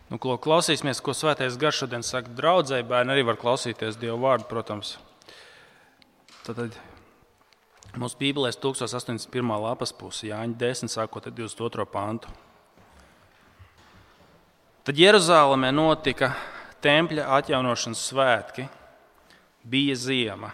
Klausīsimies, ko Svētais Gars šodien saka draudzei. Bērni arī var klausīties Dieva vārdu, protams. Tad mūsu Bībelē 1081. lapas puse, Jāņa 10, sākot ar 22. pantu. Tad Jeruzalemē notika tempļa atjaunošanas svētki. Bija ziema.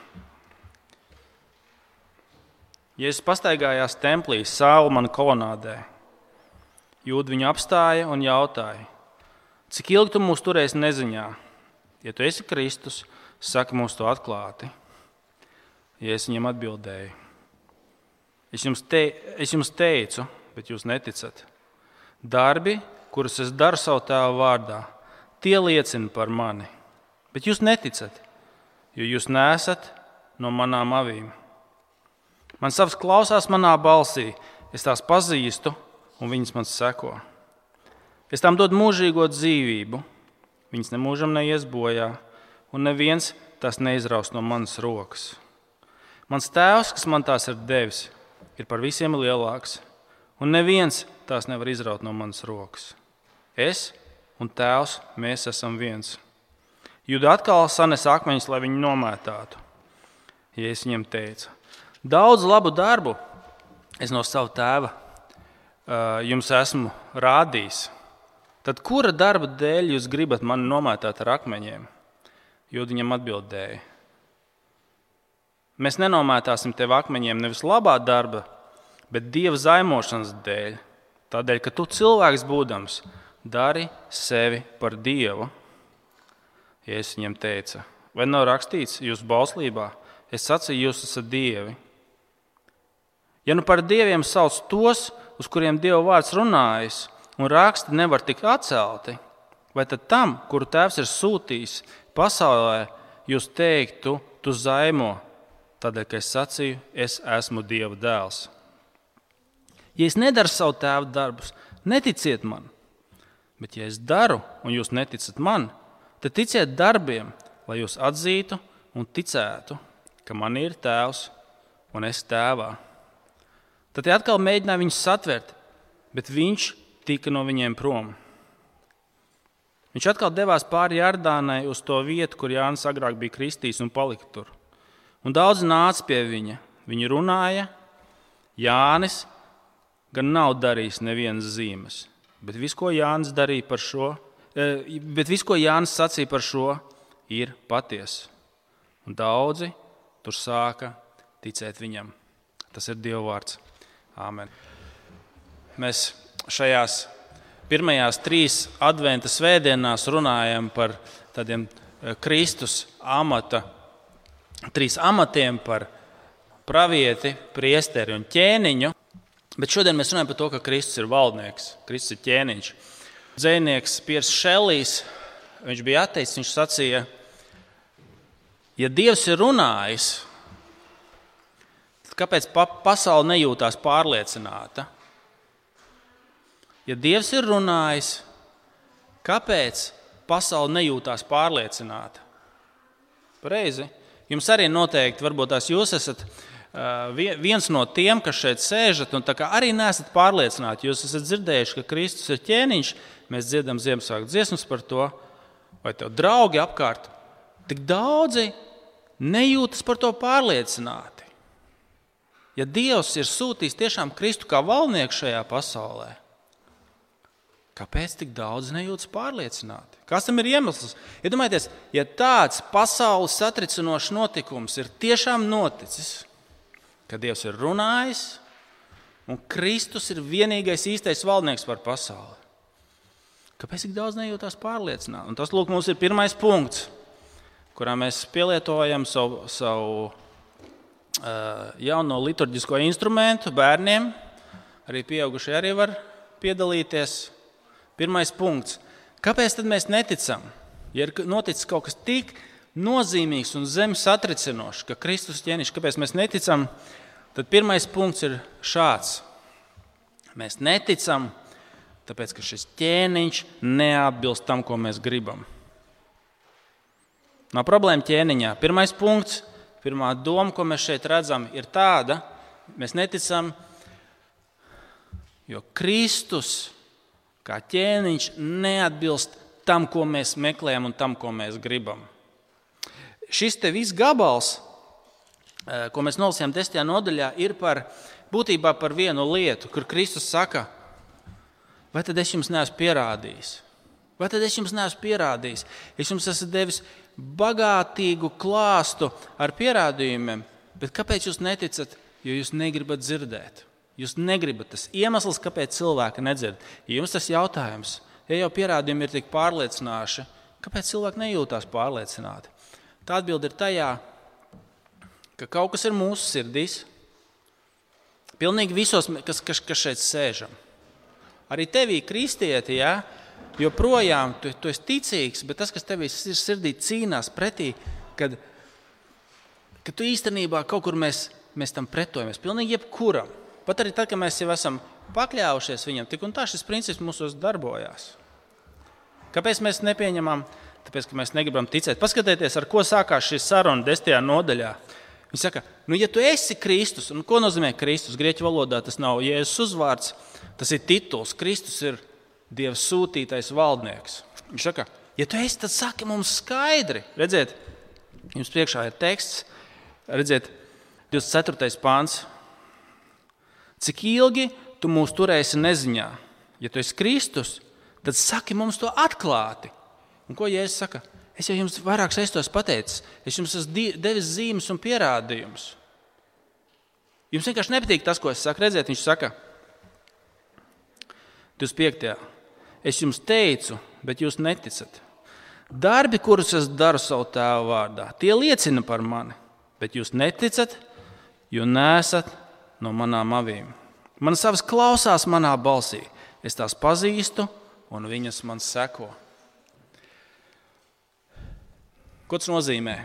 Jēzus pastaigājās templī Salmana kolonādē. Jūdi viņu apstāja un jautāja: cik ilgi tu mūs turēsi neziņā? Ja tu esi Kristus, saki mums to atklāti. Jēzus viņiem atbildēja: es jums teicu, bet jūs neticat. Darbi, kurus es daru savu tēvu vārdā, tie liecina par mani. Bet jūs neticat, jo jūs neesat no manām avīm. Man savs klausās manā balsī, es tās pazīstu, un viņas man seko. Es tām dodu mūžīgo dzīvību, viņas nemūžam neies bojā, un neviens tās neizraus no manas rokas. Mans tēvs, kas man tās ir devis, ir par visiem lielāks, un neviens tās nevar izraut no manas rokas. Es un tēvs, mēs esam viens. Jūda atkal sanes akmeņus, lai viņu nomētātu. Jēzus viņiem teica: daudz labu darbu es no sava tēva jums esmu rādījis. Tad kura darba dēļ jūs gribat mani nomētāt ar akmeņiem? Jūda viņam atbildēja: mēs nenomētāsim tev akmeņiem nevis labā darba, bet Dieva zaimošanas dēļ. Tādēļ, ka tu cilvēks būdams, dari sevi par Dievu. Jēzus viņam teica: vai nav rakstīts jūsu bauslībā? Es sacīju, jūs esat dievi. Ja nu par dieviem sauc tos, uz kuriem Dieva vārds runājas, un raksti nevar tikt atcelti, vai tad tam, kuru tēvs ir sūtījis pasaulē, jūs teiktu, tu zaimo, tādēļ, ka es sacīju, es esmu Dieva dēls. Ja es nedaru savu tēva darbus, neticiet man, bet ja es daru, un jūs neticat man, tad ticiet darbiem, lai jūs atzītu un ticētu, ka man ir tēvs un es tēvā. Tad atkal mēģināja viņus satvert, bet viņš tika no viņiem prom. Viņš atkal devās pāri Jardānai uz to vietu, kur Jānis agrāk bija kristījis un palika tur. Un daudzi nāca pie viņa. Viņi runāja: Jānis gan nav darījis nevienas zīmes, bet viss, ko Jānis sacīja par šo, ir patiesa. Un daudzi tur sāka ticēt viņam. Tas ir Dieva vārds. Āmen. Mēs šajās pirmajās 3 adventa svētdienās runājam par tādiem Kristus 3 amatiem, par pravieti, priesteri un ķēniņu. Bet šodien mēs runājam par to, ka Kristus ir valdnieks, Kristus ir ķēniņš. Dzejnieks Piers Šelijs, viņš bija ateists, viņš sacīja: ja Dievs ir runājis, tad kāpēc pasaule nejūtās pārliecināta? Ja Dievs ir runājis, kāpēc pasaule nejūtās pārliecināta? Pareizi. Jums arī noteikti, varbūt tās jūs esat viens no tiem, kas šeit sēžat, un tā kā arī neesat pārliecināti. Jūs esat dzirdējuši, ka Kristus ir ķēniņš, mēs dziedam Ziemassvētku dziesmas par to, vai tev draugi apkārt. Tik daudzi nejūtas par to pārliecināti. Ja Dievs ir sūtījis tiešām Kristu kā valdnieku šajā pasaulē, kāpēc tik daudz nejūtas pārliecināti? Kas tam ir iemesls? Iedomājieties, ja tāds pasaules satricinošs notikums ir tiešām noticis, ka Dievs ir runājis un Kristus ir vienīgais īstais valdnieks par pasauli, kāpēc tik daudz nejūtās pārliecināti? Un tas, lūk, mums ir pirmais punkts, kurā mēs pielietojam savu jauno liturģisko instrumentu bērniem. Arī pieaugušie arī var piedalīties. Pirmais punkts. Kāpēc tad mēs neticam? Ja ir noticis kaut kas tik nozīmīgs un zemi satricinošs, ka Kristus ķēniņš, kāpēc mēs neticam? Tad pirmais punkts ir šāds. Mēs neticam, tāpēc, ka šis ķēniņš neatbilst tam, ko mēs gribam. Nav problēma ķēniņā. Pirmais punkts, pirmā doma, ko mēs šeit redzam, ir tāda: mēs neticam, jo Kristus kā ķēniņš neatbilst tam, ko mēs meklējam un tam, ko mēs gribam. Šis te viss gabals, ko mēs nolasījām 10. nodaļā, ir būtībā par vienu lietu, kur Kristus saka, vai tad es jums neesmu pierādījis? Vai tad es jums neesmu pierādījis? Es jums esmu devis bagātīgu klāstu ar pierādījumiem, bet kāpēc jūs neticat? Jo jūs negribat dzirdēt. Jūs negribat. Tas iemesls, kāpēc cilvēki nedzird. Ja jums tas jautājums, ja jau pierādījumi ir tik pārliecinoši, kāpēc cilvēki nejūtās pārliecināti? Tā atbilde ir tajā, ka kaut kas ir mūsu sirdīs, pilnīgi visos, kas šeit sēžam. Arī tevī, kristieti, joprojām tu esi ticīgs, bet tas, kas tevī sirdī cīnās pretī, kad tu īstenībā kaut kur mēs tam pretojamies, pilnīgi jebkuram. Pat arī tad, kad mēs jau esam pakļāvušies viņam, tik un tā šis princips mūsos darbojās. Kāpēc mēs nepieņemam? Tāpēc, ka mēs negribam ticēt. Paskatieties, ar ko sākās šī saruna 10. nodaļā. Viņi saka, ja tu esi Kristus, un ko nozīmē Kristus? Grieķu valodā tas nav Jēzus uzvārds, tas ir tituls. Kristus ir Dieva sūtītais valdnieks. Viņš saka, ja tu esi, tad saki mums skaidri. Redziet, jums priekšā ir teksts, redziet, 24. pāns. Cik ilgi tu mūs turēsi neziņā? Ja tu esi Kristus, tad saki mums to atklāti. Un ko Jēzus saka? Es jau jums vairākas reizes pateicis. Es jums esmu devis zīmes un pierādījumus. Jums vienkārši nepatīk tas, ko es saku. Redziet, viņš saka, 25. Es jums teicu, bet jūs neticat. Darbi, kurus es daru savu tēvu vārdā, tie liecina par mani, bet jūs neticat, jo neesat no manām avīm. Man savas klausās manā balsī. Es tās pazīstu, un viņas man seko. Ko tas nozīmē?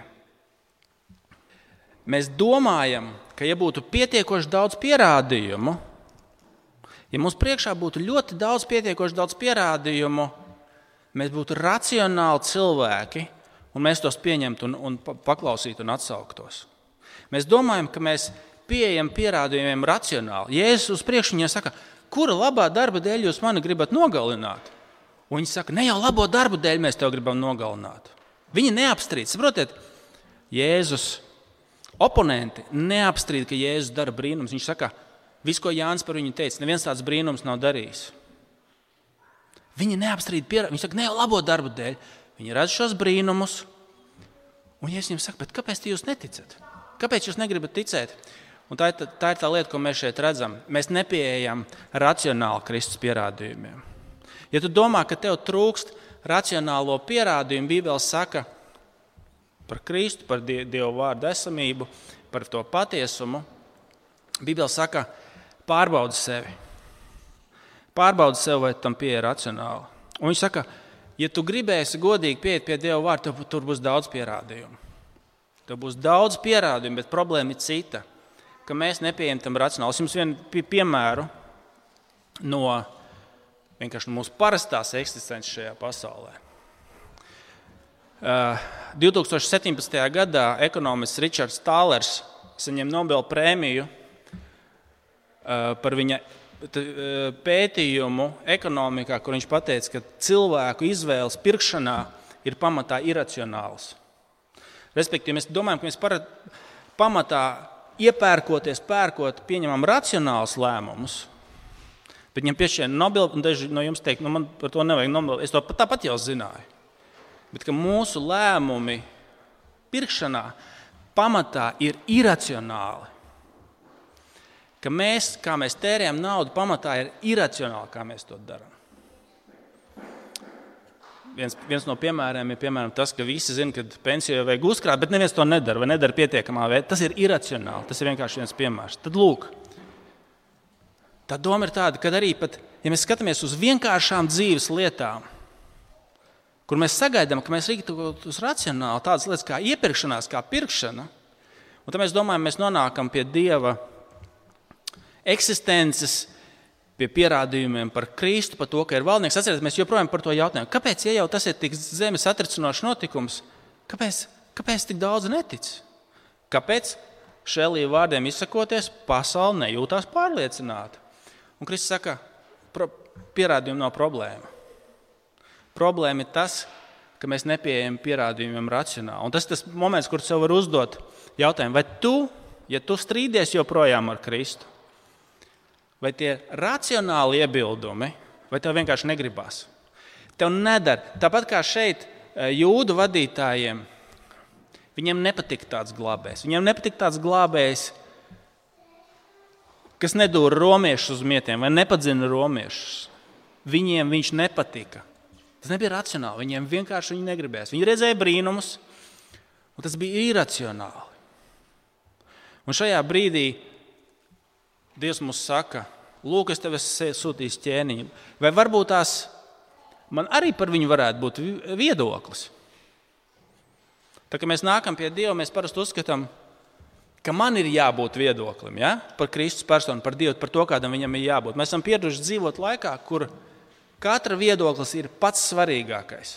Mēs domājam, ka ja būtu pietiekoši daudz pierādījumu, ja mums priekšā būtu ļoti pietiekoši daudz pierādījumu, mēs būtu racionāli cilvēki, un mēs tos pieņemtu un paklausītu un atsauktos. Mēs domājam, ka mēs pieejam pierādījumiem racionāli. Jēzus uz priekšu viņai saka, kura labā darba dēļ jūs mani gribat nogalināt? Un viņi saka, ne jau labo darbu dēļ mēs tev gribam nogalināt. Viņi neapstrīd. Saprotiet, Jēzus oponenti neapstrīd, ka Jēzus dara brīnums. Viņš saka, viss, ko Jānis par viņu teica, neviens tāds brīnums nav darījis. Viņi neapstrīd pierādījumi. Viņi saka, ne jau labo darbu dēļ. Viņi redz šos brīnumus. Un Jēzus viņiem saka, bet kāpēc jūs neticat? Kāpēc jūs negribat ticēt? Un tā ir tā lieta, ko mēs šeit redzam. Mēs nepieejam racionāli Kristus pierādījumiem. Ja tu domā, ka tev trūkst racionālo pierādījumu, Bībele saka par Kristu, par Dieva vārdu esamību, par to patiesumu, Bībele saka, pārbaudi sevi. Pārbaudi sevi, vai tam pieeja racionāli. Un viņš saka, ja tu gribēsi godīgi pieiet pie Dieva vārda, tur būs daudz pierādījumu. Tev būs daudz pierādījumu, bet problēma ir cita, ka mēs nepieejam tam racionāli. Es jums vienu piemēru no mūsu parastās eksistences šajā pasaulē. 2017. gadā ekonomists Ričards Tālers saņem Nobela prēmiju par viņa pētījumu ekonomikā, kur viņš pateica, ka cilvēku izvēles pirkšanā ir pamatā iracionāls. Respektīvi, mēs domājam, ka mēs pamatā iepērkoties, pērkot, pieņemam racionālus lēmumus, bet viņam piešķir Nobela, un daži no jums teikt, man par to nevajag Nobela, es to tāpat jau zināju. Bet ka mūsu lēmumi pirkšanā pamatā ir iracionāli. Ka mēs, kā mēs tērējam naudu, pamatā ir iracionāli, kā mēs to darām. Viens no piemēriem ir tas, ka visi zina, ka pensiju vajag uzkrāt, bet neviens to nedara vai nedara pietiekamā veidā. Tas ir iracionāli, tas ir vienkārši viens piemērs. Tad lūk, tā doma ir tāda, ka arī pat, ja mēs skatāmies uz vienkāršām dzīves lietām, kur mēs sagaidām, ka mēs rīkotos racionāli, tādas lietas kā iepirkšanās, kā pirkšana, un tad mēs domājam, mēs nonākam pie Dieva eksistences, pie pierādījumiem par Kristu, par to, ka ir valdnieks. Atcerieties, mēs joprojām par to jautājam. Kāpēc, ja jau tas ir tik zemes satricinošs notikums, kāpēc tik daudz netic? Kāpēc Šelija vārdiem izsakoties, pasaule nejūtās pārliecināta? Un Kristus saka, pierādījumi nav problēma. Problēma ir tas, ka mēs nepieejam pierādījumiem racionāli. Un tas ir tas moments, kur sev var uzdot jautājumu, vai tu, ja tu strīdies joprojām ar Kristu, vai tie racionāli iebildumi, vai tev vienkārši negribās? Tev nedara. Tāpat kā šeit jūdu vadītājiem, viņiem nepatika tāds glābējs. Viņiem nepatika tāds glābējs, kas nedūra romiešus uz mietiem vai nepadzina romiešus. Viņiem viņš nepatika. Tas nebija racionāli. Viņiem vienkārši viņi negribējās. Viņi redzēja brīnumus, un tas bija iracionāli. Un šajā brīdī Dievs mums saka, lūk, es tev esmu sūtījis ķēniņu. Vai varbūt tās man arī par viņu varētu būt viedoklis? Tā kā mēs nākam pie Dieva, mēs parasti uzskatām, ka man ir jābūt viedoklim, ja? Par Kristus personu, par Dievu, par to, kādam viņam ir jābūt. Mēs esam pieraduši dzīvot laikā, kur katra viedoklis ir pats svarīgākais.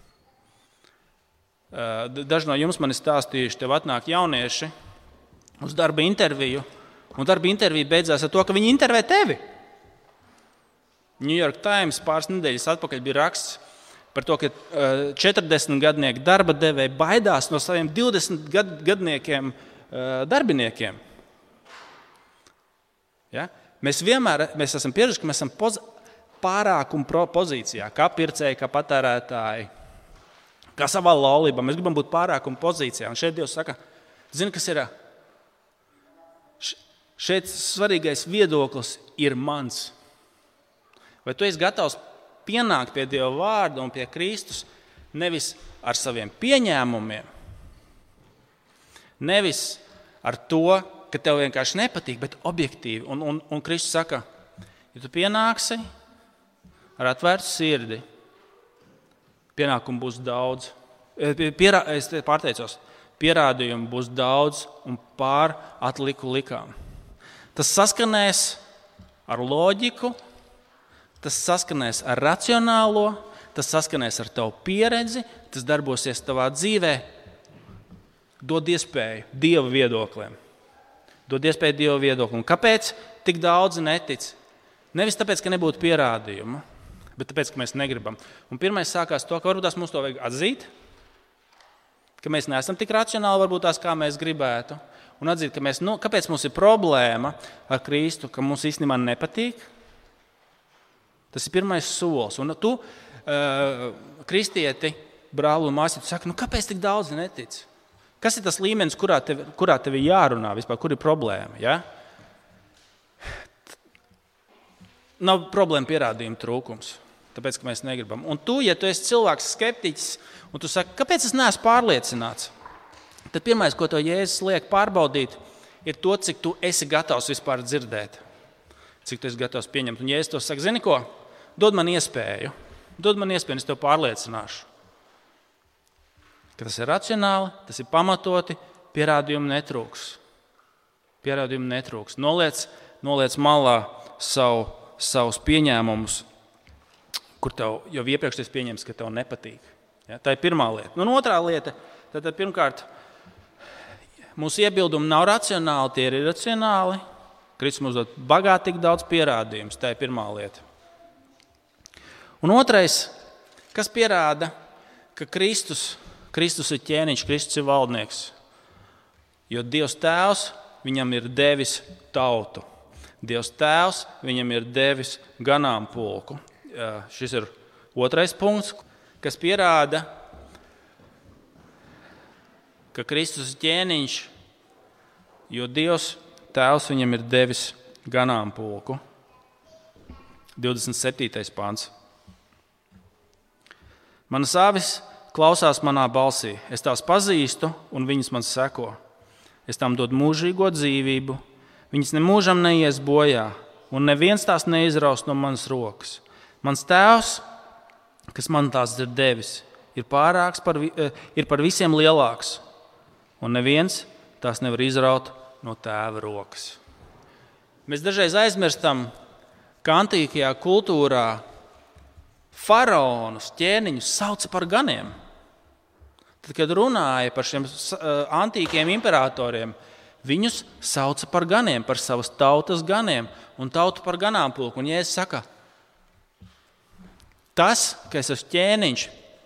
Daži no jums man ir stāstījuši, tev atnāk jaunieši uz darba interviju, un darba intervija beidzās ar to, ka viņi intervē tevi. New York Times pāris nedēļas atpakaļ bija raksts par to, ka 40-gadnieki darba devēji baidās no saviem 20-gadniekiem darbiniekiem. Ja? Mēs esam pieraduši, ka mēs esam pārākuma pozīcijā, kā pircēji, kā patērētāji, kā savā laulībā. Mēs gribam būt pārākuma pozīcijā. Un šeit Dievs saka, zini, kas ir? Šeit svarīgais viedoklis ir mans. Vai tu esi gatavs pienākt pie Dieva vārda un pie Kristus nevis ar saviem pieņēmumiem, nevis ar to, ka tev vienkārši nepatīk, bet objektīvi. Un Kristus saka, ja tu pienāksi ar atvērtu sirdi, pienākumu būs daudz. Es pārteicos, pierādījumu būs daudz un pār atliku likām. Tas saskanēs ar loģiku, tas saskanēs ar racionālo, tas saskanēs ar tavu pieredzi, tas darbosies tavā dzīvē. Dod iespēju Dieva viedoklim. Dod iespēju Dieva viedoklim. Kāpēc tik daudzi netic? Nevis tāpēc, ka nebūtu pierādījumu, bet tāpēc, ka mēs negribam. Un pirmais sākās to, ka varbūt mums to vajag atzīt, ka mēs neesam tik racionāli, varbūt tās, kā mēs gribētu. Un atzīt, ka kāpēc mums ir problēma ar Kristu, ka mums īstenībā nepatīk. Tas ir pirmais solis. Un tu, kristieti, brāli un māsi, tu saki, kāpēc tik daudz netic? Kas ir tas līmenis, kurā tev ir jārunā vispār, kur ir problēma? Ja? Nav problēma pierādījuma trūkums, tāpēc, ka mēs negribam. Un tu, ja tu esi cilvēks skeptiķis, un tu saki, kāpēc es neesmu pārliecināts? Tad pirmais, ko tev Jēzus liek pārbaudīt, ir to, cik tu esi gatavs vispār dzirdēt. Cik tu esi gatavs pieņemt. Un Jēzus to saka, zini ko? Dod man iespēju, es tev pārliecināšu. Ka tas ir racionāli, tas ir pamatoti, pierādījumu netrūks. Noliec malā savus pieņēmumus, kur tev jau iepriekš esi pieņēmis, ka tev nepatīk. Ja? Tā ir pirmā lieta. Un otrā lieta, tad pirmkārt, mūsu iebildumi nav racionāli, tie ir iracionāli. Kristus mums dod bagātīgi daudz pierādījumus, tā ir pirmā lieta. Un otrais, kas pierāda, ka Kristus ir ķēniņš, Kristus ir valdnieks. Jo Dievs Tēvs viņam ir devis tautu. Dievs Tēvs viņam ir devis ganāmpulku. Šis ir otrais punkts, kas pierāda, ka Kristus ir ķēniņš, jo Dievs Tēvs viņam ir devis ganāmpulku. 27. pants. Manas avis klausās manā balsī. Es tās pazīstu, un viņas man seko. Es tām dodu mūžīgo dzīvību. Viņas nemūžam neies bojā, un neviens tās neizraus no manas rokas. Mans Tēvs, kas man tās ir devis, ir par visiem lielāks, un neviens tās nevar izraut no Tēva rokas. Mēs dažreiz aizmirstam, ka antīkajā kultūrā faraonus, ķēniņus sauca par ganiem. Tad, kad runāja par šiem antīkiem imperatoriem, viņus sauca par ganiem, par savas tautas ganiem un tautu par ganāmpulku. Un Jēzus saka, Tas, ka es esmu ķēniņš,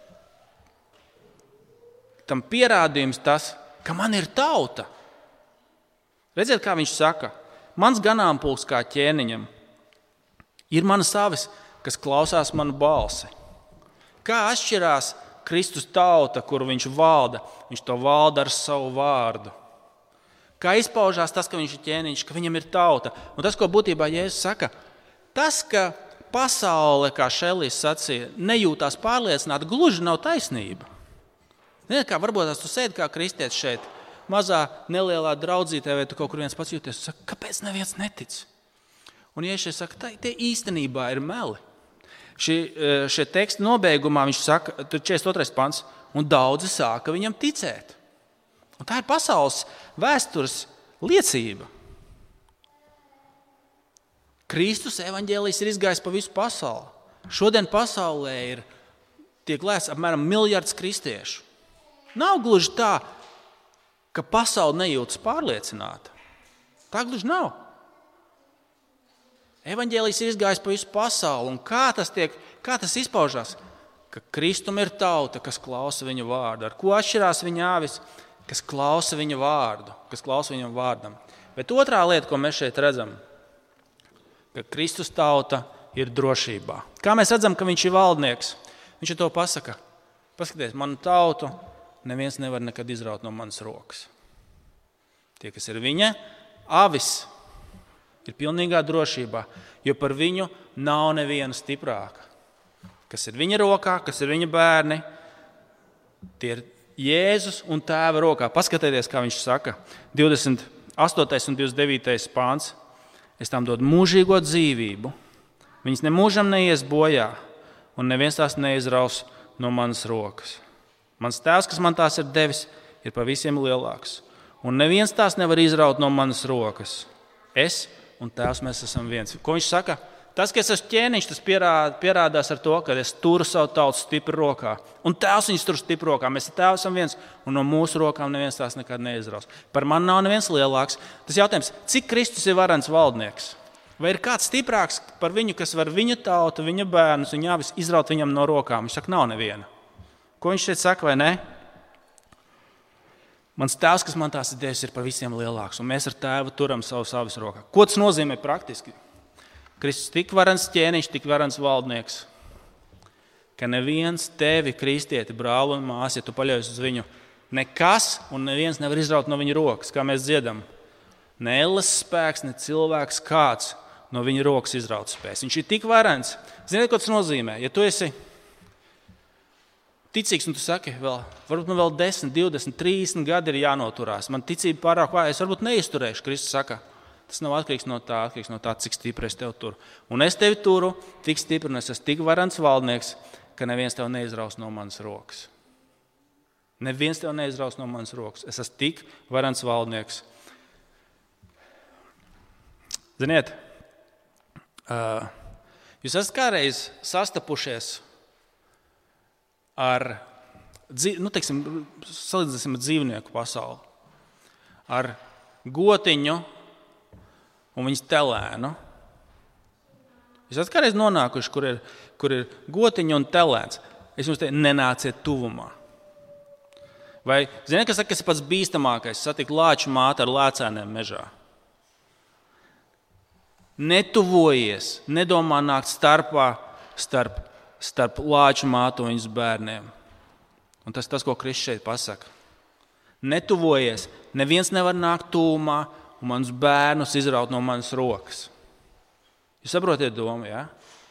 tam pierādījums tas, ka man ir tauta. Redziet, kā viņš saka, mans ganāmpulks kā ķēniņam ir manas avis, kas klausās manu balsi. Kā atšķirās Kristus tauta, kuru viņš valda? Viņš to valda ar savu vārdu. Kā izpaužās tas, ka viņš ir ķēniņš, ka viņam ir tauta? Un tas, ko būtībā Jēzus saka, tas, ka pasaule, kā Šelijs sacīja, nejūtās pārliecināta, gluži nav taisnība. Nezinu, kā varbūt tu sēdi kā kristietis šeit, mazā, nelielā draudzītē, vai tu kaut kur viens pats jūties, un saka, kāpēc neviens netic? Un Jēzus saka, tie īstenībā ir meli. Šie teksti nobeigumā viņš saka, tur 42. pants, un daudzi sāka viņam ticēt. Un tā ir pasaules vēstures liecība. Kristus evaņģēlijs ir izgājis pa visu pasauli. Šodien pasaulē tiek lēsts apmēram 1 miljards kristiešu. Nav gluži tā, ka pasaule nejūtas pārliecināta. Tā gluži nav. Evaņģēlijs ir izgājis pa visu pasauli. Un kā tas izpaužās? Ka Kristum ir tauta, kas klausa viņa vārdu. Ar ko atšķirās viņa āvis? Kas klausa viņa vārdu, kas klausa viņam vārdam. Bet otrā lieta, ko mēs šeit redzam, ka Kristus tauta ir drošībā. Kā mēs redzam, ka viņš ir valdnieks? Viņš to pasaka. Paskaties, manu tautu neviens nevar nekad izraut no manas rokas. Tie, kas ir viņa avis, ir pilnīgā drošībā, jo par viņu nav neviena stiprāka. Kas ir viņa rokā, kas ir viņa bērni, tie ir Jēzus un Tēva rokā. Paskatieties, kā viņš saka, 28. un 29. pāns. Es tām dodu mūžīgo dzīvību. Viņas nemūžam neies bojā, un neviens tās neizraus no manas rokas. Mans Tēvs, kas man tās ir devis, ir pa visiem lielāks, un neviens tās nevar izraut no manas rokas. Es un Tēvs, mēs esam viens. Ko viņš saka? Tas, ka es esmu ķēniņš, tas pierādās ar to, ka es turu savu tautu stipri rokā. Un Tēvs viņus tur stipri rokā. Mēs ar Tēvu esam viens, un no mūsu rokām neviens tās nekad neizraus. Par mani nav neviens lielāks. Tas jautājums, cik Kristus ir varens valdnieks? Vai ir kāds stiprāks par viņu, kas var viņa tautu, viņa bērnus, viņa avis izraut viņam no rokām? Viņš saka, nav neviena. Ko viņš šeit saka, vai ne? Mans Tēvs, kas man tās ir devis, ir par visiem lielāks, un mēs ar Tēvu turam savus avis rokā. Ko tas nozīmē praktiski? Kristus tik varens ķēniņš, tik varens valdnieks, ka neviens tevi, kristieti, brāli un māsi, ja tu paļaujies uz viņu, nekas un neviens nevar izraut no viņa rokas, kā mēs dziedam. Ne elles spēks, ne cilvēks kāds no viņa rokas izraut spēs. Viņš ir tik varens. Ziniet, ko tas nozīmē? Ja tu esi ticīgs un tu saki, varbūt man vēl 10, 20, 30 gadi ir jānoturās. Man ticība pārāk vāja, es varbūt neizturēšu, Kristus saka. Tas nav atkarīgs no tā, cik stipri es tevi turu. Un es tevi turu tik stipri, un es esmu tik varens valdnieks, ka neviens tev neizraus no manas rokas. Neviens tev neizraus no manas rokas. Es esmu tik varens valdnieks. Ziniet, jūs esat kādreiz sastapušies ar, salīdzināsim ar dzīvnieku pasauli, ar gotiņu un viņas telēnu. Jūs esat kādreiz nonākuši, kur ir gotiņa un telēns. Es jums teicu, nenāciet tuvumā. Vai ziniet, kas saka, kas ir pats bīstamākais? Satikt lāču māti ar lēcēniem mežā. Netuvojies, nedomā nākt starp lāču mātu un viņas bērniem. Un tas, ko Kristus šeit pasaka. Netuvojies, neviens nevar nākt tuvumā, un manus bērnus izraut no manas rokas. Jūs saprotiet domu, jā?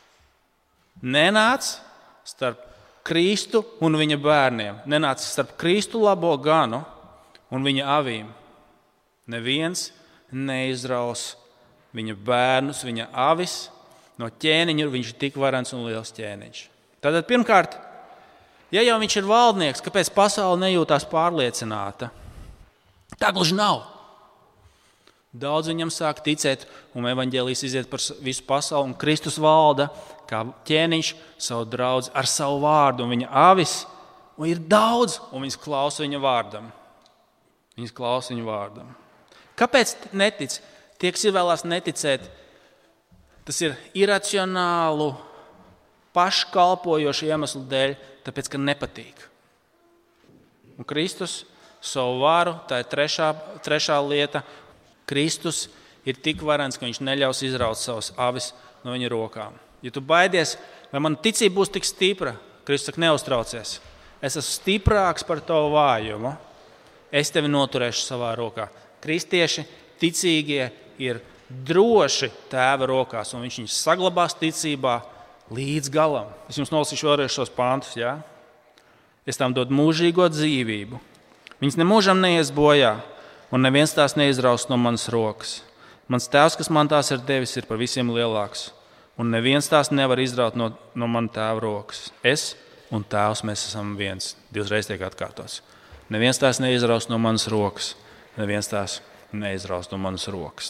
Nenāc starp Kristu un viņa bērniem. Nenāc starp Kristu labo ganu un viņa avīm. Neviens neizraus viņa bērnus, viņa avis no ķēniņa, viņš ir tik varens un liels ķēniņš. Tātad pirmkārt, ja jau viņš ir valdnieks, kāpēc pasaule nejūtās pārliecināta? Tā gluži nav. Daudz viņam sāk ticēt, un evaņģēlijs iziet par visu pasauli, un Kristus valda kā ķēniņš savu draudzi ar savu vārdu, un viņa avis, un ir daudz, un viņas klausa viņa vārdam. Viņas klausa viņa vārdam. Kāpēc netic? Tie, kas vēlās neticēt, tas ir iracionālu paškalpojošu iemeslu dēļ, tāpēc, ka nepatīk. Un Kristus savu varu, tā ir trešā lieta. Kristus ir tik varens, ka viņš neļaus izraut savas avis no viņa rokām. Ja tu baidies, vai mana ticība būs tik stipra, Kristus saka, neuztraucies. Es esmu stiprāks par tavu vājumu. Es tevi noturēšu savā rokā. Kristieši, ticīgie, ir droši Tēva rokās, un viņš viņus saglabās ticībā līdz galam. Es jums nolasīšu vēlreiz šos pantus. Ja? Es tām dodu mūžīgo dzīvību. Viņas nemūžam neies bojā, un neviens tās neizraus no manas rokas. Mans Tēvs, kas man tās ir devis, ir par visiem lielāks, un neviens tās nevar izraut no mana Tēva rokas. Es un Tēvs, mēs esam viens. 2 reizes tiek atkārtots. Neviens tās neizraus no manas rokas. Neviens tās neizraus no manas rokas.